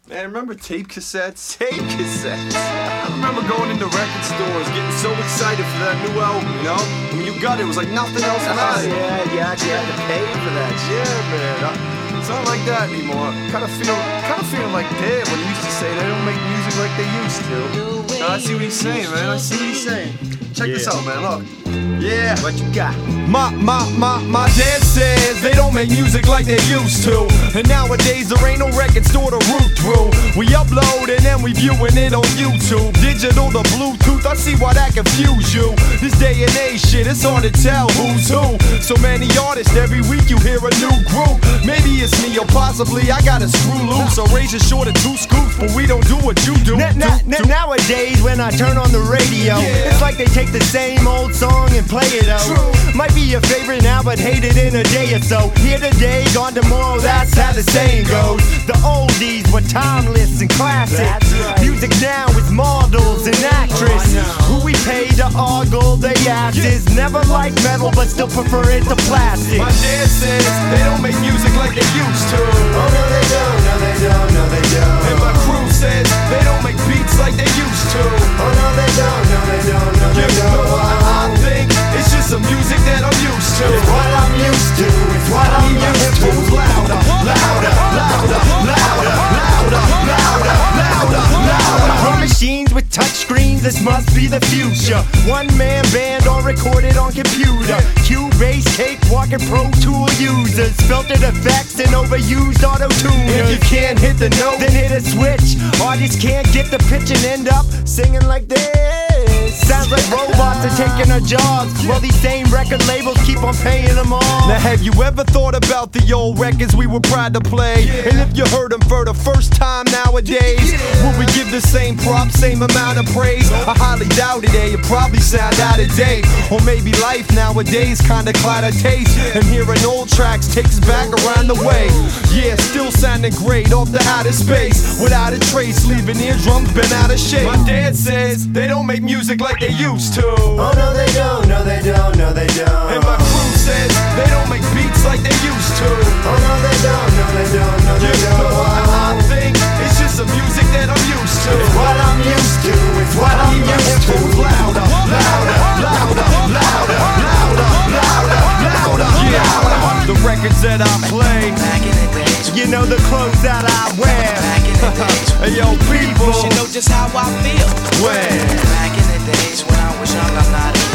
Man, remember tape cassettes? Tape cassettes. I remember going into record stores, getting so excited for that new album, you know? I mean, you got it. It was like nothing else mattered. Yeah, you actually had to pay for that shit. Yeah, man. It's not like that anymore. Kind of feeling like, damn, when he used to say they don't make music like they used to. No, I see what he's saying, man. I see what he's saying. Check this out, man. Look. Yeah. What you got? My dad says they don't make music like they used to. And nowadays there ain't no record store to root through. We upload and then we viewing it on YouTube. Digital to Bluetooth, I see why that confuse you. This day and age shit, it's hard to tell who's who. So many artists, every week you hear a new group. Maybe it's me or possibly I got a screw loose. Or raise it short of 2 scoops, but we don't do what you do. Nowadays when I turn on the radio, it's like they take the same old song and play it out. Might be your favorite now, but hate it in a day or so. Here today, gone tomorrow, that's how the saying goes. The oldies were timeless and classic. Music now is models and actress. Who we pay to ogle their asses. Never like metal, but still prefer it to plastic. My dad says they don't make music like they used to. Oh no they don't, no they don't, no they don't. And my crew says they don't make beats like they used to. Oh no they don't, no they don't, no they don't. You know I think it's just some music that I'm used to. It's what I'm used to, it's what I'm used to. Louder, louder, louder, louder, louder, louder, louder, louder. Drum machines with touch screens, this must be the future. One-man band all recorded on computer. Cubase, cakewalk, and Pro Tool users. Filtered effects and overused auto-tuners. If you can't hit the note, then hit a switch. Artists can't get the pitch and end up singing like this. Sounds like robots are taking our jobs, while these same record labels keep on paying them all. Now have you ever thought about the old records we were proud to play? And if you heard them for the first time nowadays, would we give the same props, same amount of praise? I highly doubt it, you probably sound out of date. Or maybe life nowadays kinda cloud of taste, and hearing old tracks takes us back around the way. Yeah, still sounding great off the outer space, without a trace, leaving eardrums bent out of shape. My dad says they don't make music like they used to. Oh no they don't, no they don't, no they don't. And my crew says they don't make beats like they used to. Oh no they don't, no they don't, no they don't. You know I think it's just some music that I'm used to. It's what I'm used to, it's what I'm used to. Louder, louder, louder, louder, louder, louder, louder, yeah. The records that I play, Back in the days, you know the clothes that I wear. back in the days, hey yo people, you know just how I feel. where? Back in the days when I was young, I'm not